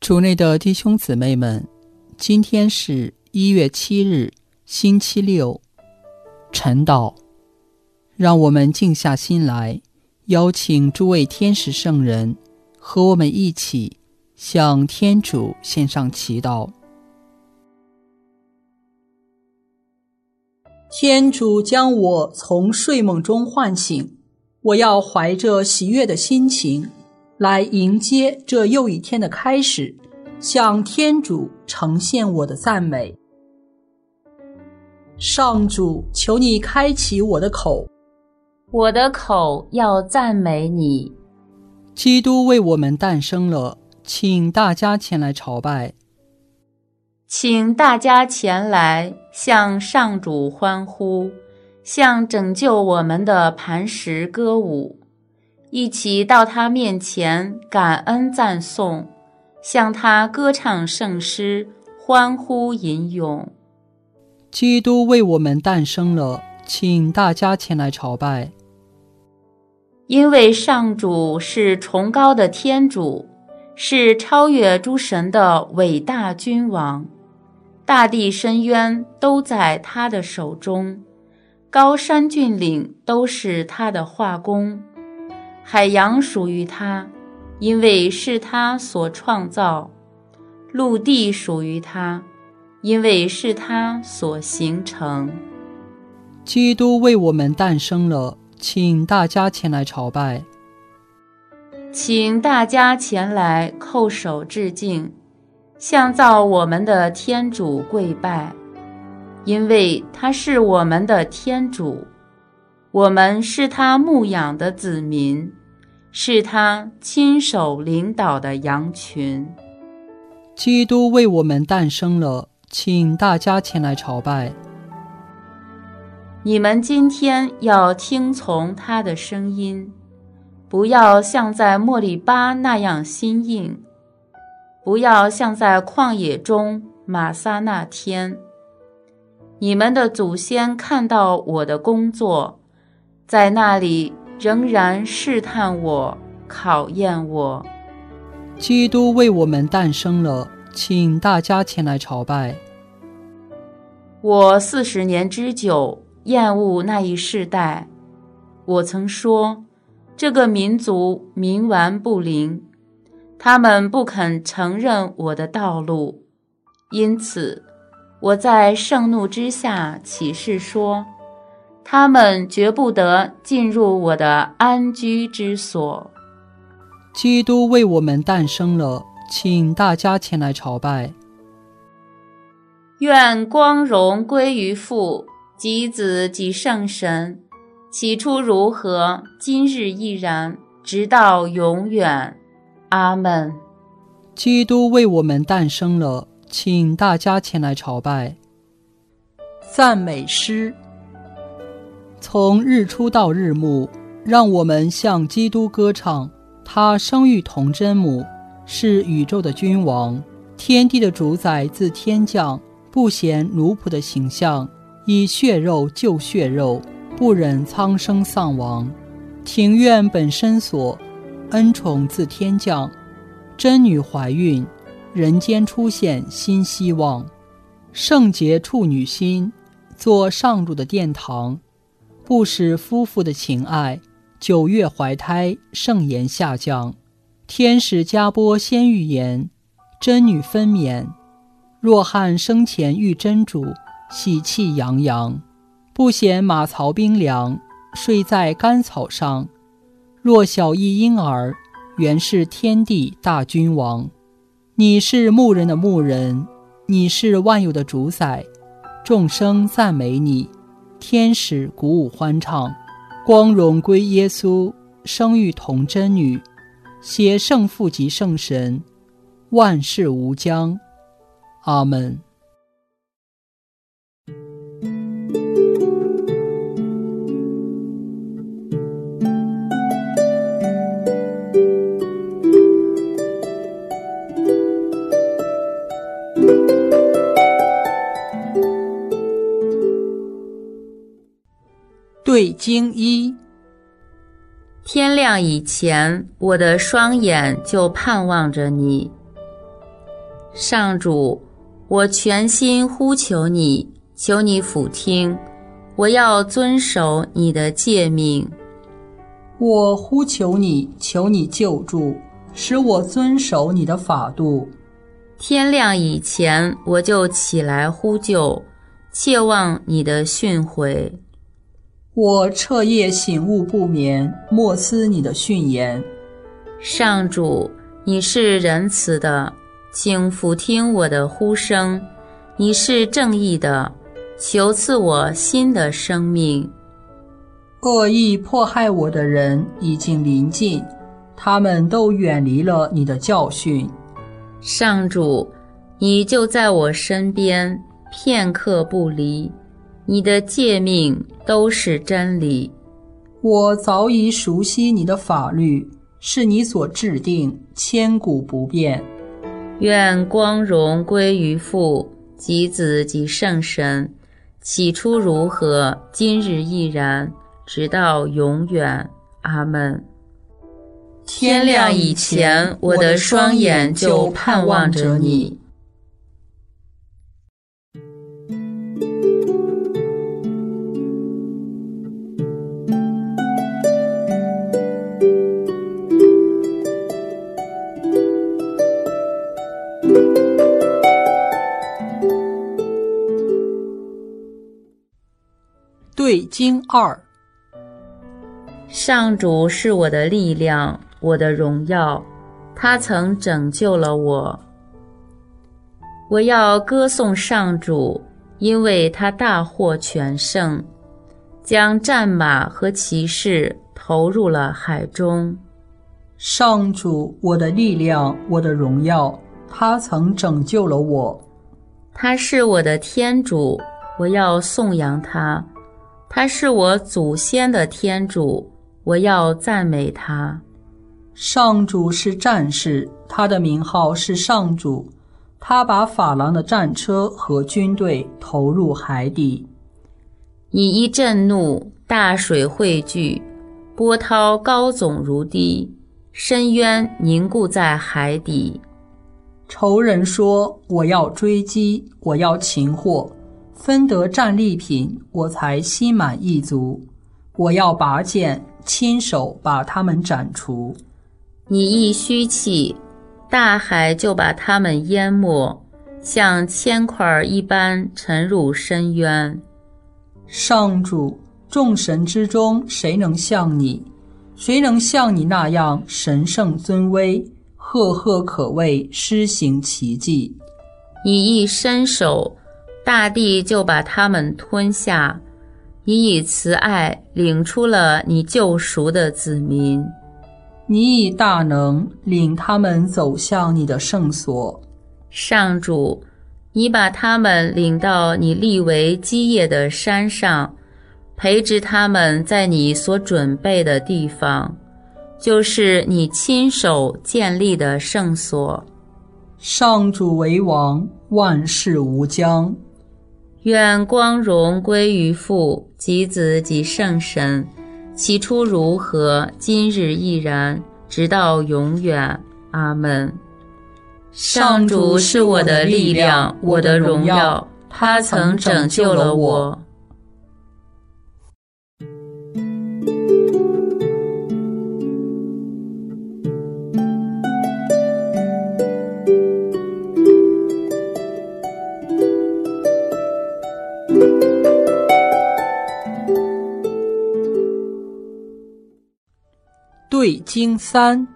主内的弟兄姊妹们，今天是1月7日，星期六，晨祷。让我们静下心来，邀请诸位天使圣人和我们一起向天主献上祈祷。天主将我从睡梦中唤醒，我要怀着喜悦的心情来迎接这又一天的开始，向天主呈现我的赞美。上主，求你开启我的口， 我的口要赞美你。 基督为我们诞生了，请大家前来朝拜。 请大家前来向上主欢呼，向拯救我们的磐石歌舞，一起到他面前感恩赞颂，向他歌唱圣诗，欢呼吟咏。 基督为我们诞生了，请大家前来朝拜。 因为上主是崇高的天主，是超越诸神的伟大君王，大地深渊都在他的手中，高山峻岭都是他的画工，海洋属于他，因为是他所创造；陆地属于他，因为是他所形成。 基督为我们诞生了，请大家前来朝拜。 请大家前来叩首致敬，向造我们的天主跪拜，因为他是我们的天主，我们是他牧养的子民，是他亲手领导的羊群。 基督为我们诞生了，请大家前来朝拜。 你们今天要听从他的声音，不要像在莫利巴那样心硬，不要像在旷野中玛撒那天。你们的祖先看到我的工作，在那里仍然试探我，考验我。 基督为我们诞生了，请大家前来朝拜。 我40年之久厌恶那一世代，我曾说，这个民族冥顽不灵，他们不肯承认我的道路，因此我在盛怒之下起誓说，他们绝不得进入我的安居之所。 基督为我们诞生了，请大家前来朝拜。 愿光荣归于父及子及圣神，起初如何，今日亦然，直到永远。阿们。 基督为我们诞生了，请大家前来朝拜。赞美诗。从日出到日暮，让我们向基督歌唱。他生育童真母，是宇宙的君王，天地的主宰，自天降，不嫌奴仆的形象，以血肉救血肉，不忍苍生丧亡。庭院本身所，恩宠自天降。真女怀孕，人间出现新希望。圣洁处女心，做上主的殿堂，不使夫妇的情爱。9月怀胎，圣言下降。天使加拨先预言，真女分娩。若翰生前遇真主，喜气洋洋，不嫌马槽冰凉，睡在干草上。若小一婴儿，原是天地大君王。你是牧人的牧人，你是万有的主宰，众生赞美你，天使鼓舞欢唱。光荣归耶稣，生育童真女，携圣父及圣神，万事无疆。阿们。对经一。 天亮以前，我的双眼就盼望着你。 上主，我全心呼求你，求你俯听，我要遵守你的诫命。 我呼求你，求你救助，使我遵守你的法度。 天亮以前，我就起来呼救，切望你的训诲。 我彻夜醒悟不眠，默思你的训言。 上主，你是仁慈的，请俯听我的呼声；你是正义的，求赐我新的生命。 恶意迫害我的人已经临近，他们都远离了你的教训。 上主，你就在我身边，片刻不离，你的诫命都是真理。 我早已熟悉你的法律，是你所制定，千古不变。 愿光荣归于父及子及圣神，起初如何，今日亦然，直到永远。阿们。天亮以前，我的双眼就盼望着你。 对经2。 上主是我的力量，我的荣耀，他曾拯救了我。我要歌颂上主，因为他大获全胜，将战马和骑士投入了海中。 上主，我的力量，我的荣耀，他曾拯救了我。 他是我的天主，我要颂扬他。他是我祖先的天主，我要赞美他。 上主是战士，他的名号是上主，他把法郎的战车和军队投入海底。 你一震怒，大水汇聚，波涛高耸如堤，深渊凝固在海底。 仇人说，我要追击，我要擒获，分得战利品，我才心满意足。我要拔剑，亲手把他们斩除。 你一虚气，大海就把他们淹没，像铅块一般沉入深渊。 上主，众神之中谁能像你？谁能像你那样神圣尊威，赫赫可畏，施行奇迹？ 你一伸手，大地就把他们吞下。你以慈爱领出了你救赎的子民。 你以大能领他们走向你的圣所。 上主，你把他们领到你立为基业的山上，培植他们在你所准备的地方，就是你亲手建立的圣所。 上主为王，万事无疆。 愿光荣归于父及子及圣神，起初如何，今日亦然，直到永远。阿们。上主是我的力量，我的荣耀，他曾拯救了我。 对经3。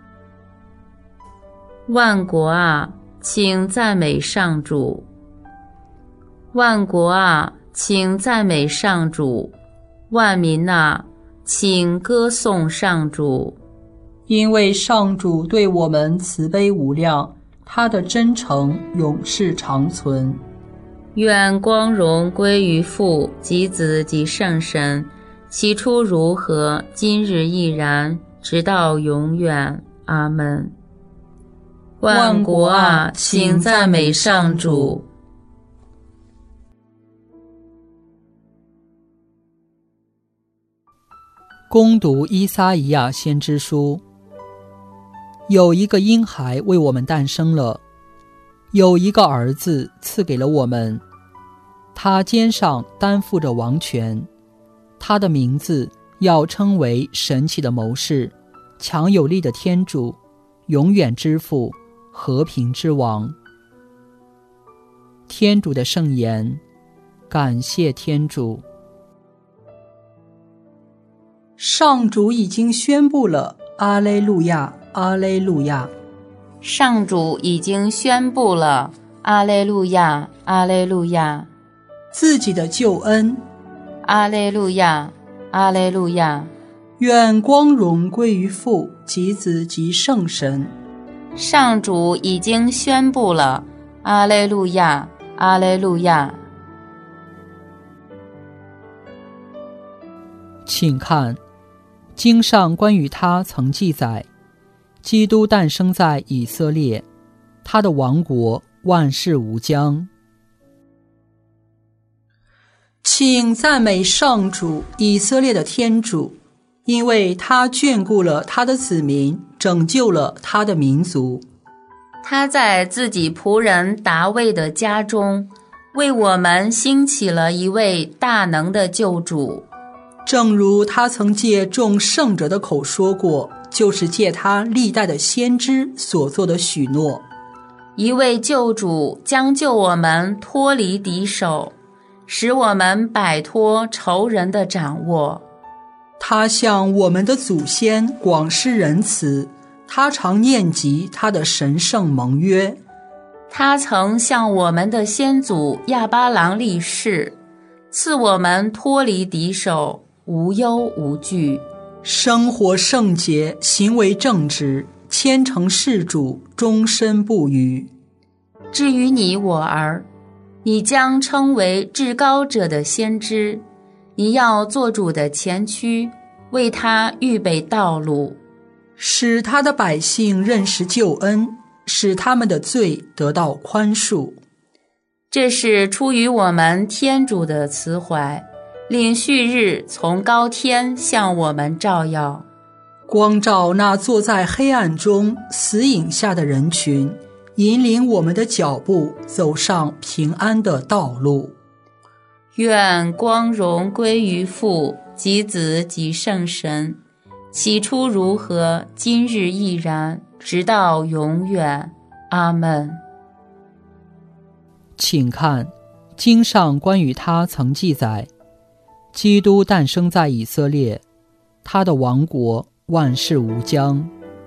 万国啊，请赞美上主；万国啊，请赞美上主；万民啊，请歌颂上主。 因为上主对我们慈悲无量，他的真诚永世长存。 愿光荣归于父及子及圣神，起初如何，今日亦然，直到永远。阿们。万国啊，请赞美上主。 恭读依撒意亚先知书。有一个婴孩为我们诞生了， 有一个儿子赐给了我们，他肩上担负着王权，他的名字要称为神奇的谋士，强有力的天主，永远之父，和平之王。天主的圣言，感谢天主。上主已经宣布了，阿肋路亚，阿肋路亚。 上主已经宣布了，阿肋路亚，阿肋路亚。 自己的救恩， 阿肋路亚，阿肋路亚。 愿光荣归于父及子及圣神。 上主已经宣布了，阿肋路亚，阿肋路亚。 请看，经上关于他曾记载，基督诞生在以色列，他的王国万事无疆。请赞美上主，以色列的天主，因为他眷顾了他的子民，拯救了他的民族。 他在自己仆人达味的家中，为我们兴起了一位大能的救主。 正如他曾借众圣者的口说过，就是借他历代的先知所做的许诺。 一位救主将救我们脱离敌手，使我们摆脱仇人的掌握。 他向我们的祖先广施仁慈，他常念及他的神圣盟约。 他曾向我们的先祖亚巴郎立誓，赐我们脱离敌手，无忧无惧， 生活圣洁，行为正直，虔诚事主，终身不渝。 至于你我儿，你将称为至高者的先知，你要做主的前驱，为他预备道路， 使他的百姓认识救恩，使他们的罪得到宽恕。 这是出于我们天主的慈怀，令旭日从高天向我们照耀， 光照那坐在黑暗中死影下的人群，引领我们的脚步走上平安的道路。 愿光荣归于父及子及圣神，起初如何，今日亦然，直到永远。阿们。 请看，经上关于他曾记载，基督诞生在以色列，他的王国万事无疆。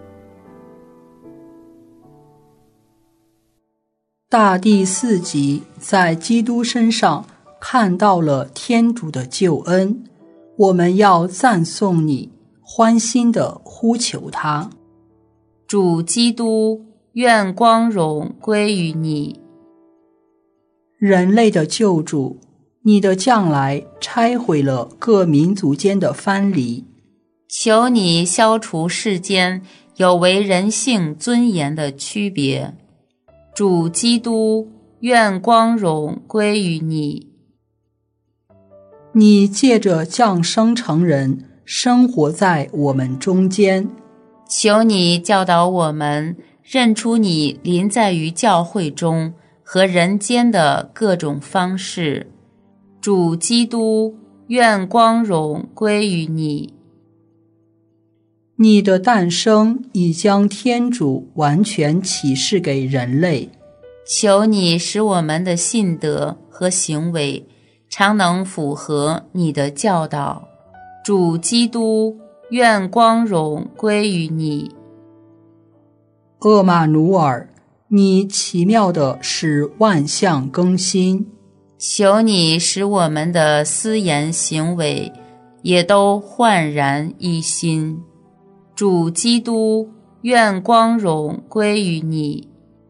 大第4集在基督身上看到了天主的救恩，我们要赞颂你，欢欣地呼求他。 主基督，愿光荣归于你。 人类的救主，你的降来拆毁了各民族间的藩篱， 求你消除世间有违人性尊严的区别。主基督，愿光荣归于你。 你借着降生成人，生活在我们中间， 求你教导我们认出你临在于教会中和人间的各种方式。主基督，愿光荣归于你。 你的诞生已将天主完全启示给人类， 求你使我们的信德和行为常能符合你的教导。主基督，愿光荣归于你。 厄玛努尔，你奇妙地使万象更新， 求你使我们的思言行为也都焕然一新。主基督，愿光荣归于你。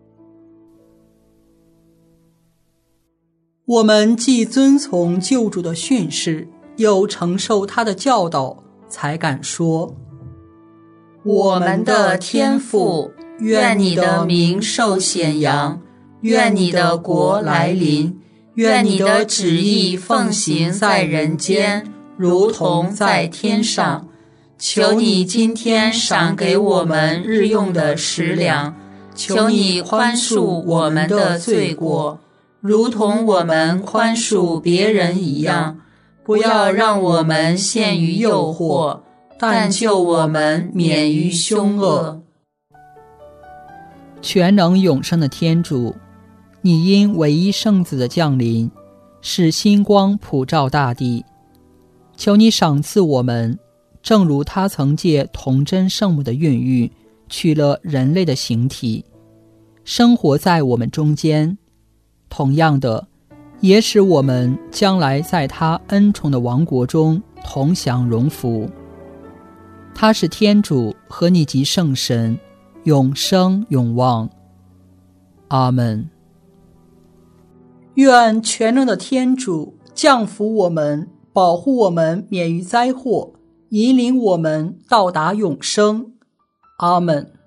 我们既遵从救主的训示，又承受他的教导，才敢说： 我们的天父，愿你的名受显扬，愿你的国来临，愿你的旨意奉行在人间，如同在天上。求你今天赏给我们日用的食粮， 求你宽恕我们的罪过，如同我们宽恕别人一样。不要让我们陷于诱惑，但救我们免于凶恶。 全能永生的天主，你因唯一圣子的降临，使星光普照大地，求你赏赐我们，正如他曾借童真圣母的孕育取了人类的形体，生活在我们中间。同样的，也使我们将来在他恩宠的王国中同享荣福。他是天主和你及圣神，永生永望。阿们。愿全能的天主降福我们，保护我们免于灾祸，引领我们到达永生。阿们。